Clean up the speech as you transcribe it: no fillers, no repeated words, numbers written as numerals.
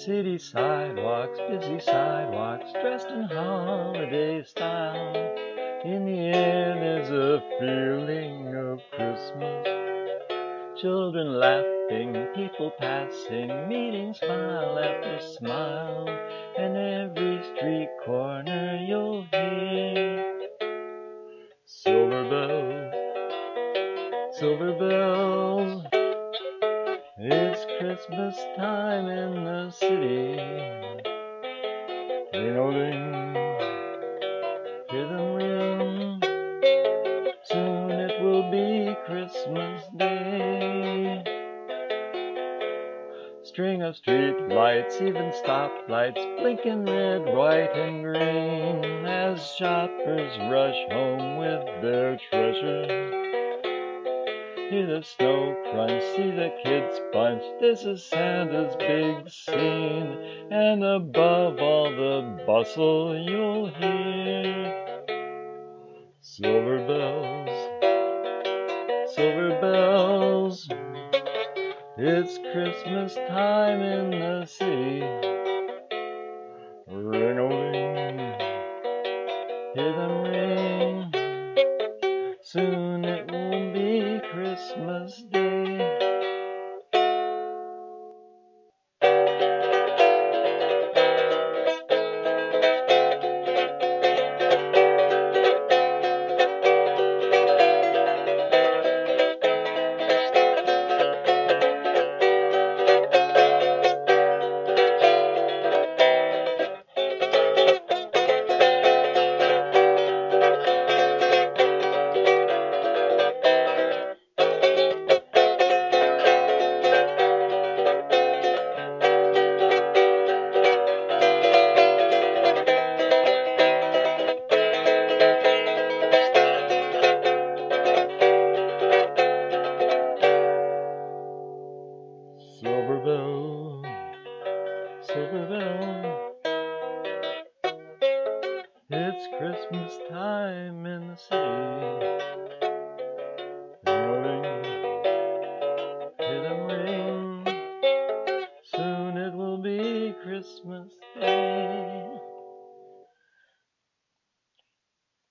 City sidewalks, busy sidewalks, dressed in holiday style. In the air there's a feeling of Christmas. Children laughing, people passing, meeting smile after smile. And every street corner you'll hear silver bells, silver bells. It's Christmas time in the city. Ring-a-ling, hear them ring. Soon it will be Christmas Day. String of street lights, even stoplights, blinking red, white, and green, as shoppers rush home with their treasures. Hear the snow crunch, see the kids bunch. This is Santa's big scene, and above all the bustle you'll hear silver bells, silver bells. It's Christmas time in the city. Ring-a-ling, hear them ring. Soon it will be Christmas Day. Silver bells.